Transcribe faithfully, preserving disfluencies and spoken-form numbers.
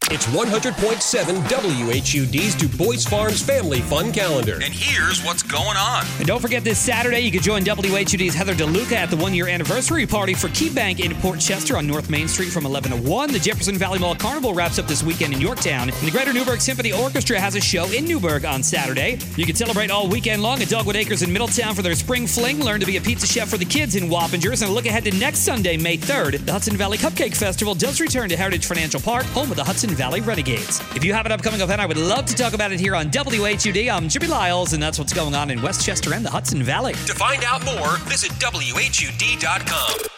It's one hundred point seven W H U D's Du Bois Farms Family Fun Calendar. And here's what's going on. And don't forget this Saturday, you can join W H U D's Heather DeLuca at the one-year anniversary party for KeyBank in Port Chester on North Main Street from eleven to one. The Jefferson Valley Mall Carnival wraps up this weekend in Yorktown. And the Greater Newburgh Symphony Orchestra has a show in Newburgh on Saturday. You can celebrate all weekend long at Dogwood Acres in Middletown for their spring fling. Learn to be a pizza chef for the kids in Wappingers. And look ahead to next Sunday, May third. The Hudson Valley Cupcake Festival does return to Heritage Financial Park, home of the Hudson Valley Renegades. If you have an upcoming event, I would love to talk about it here on W H U D. I'm Jimmy Lyles, and that's what's going on in Westchester and the Hudson Valley. To find out more, visit W H U D dot com.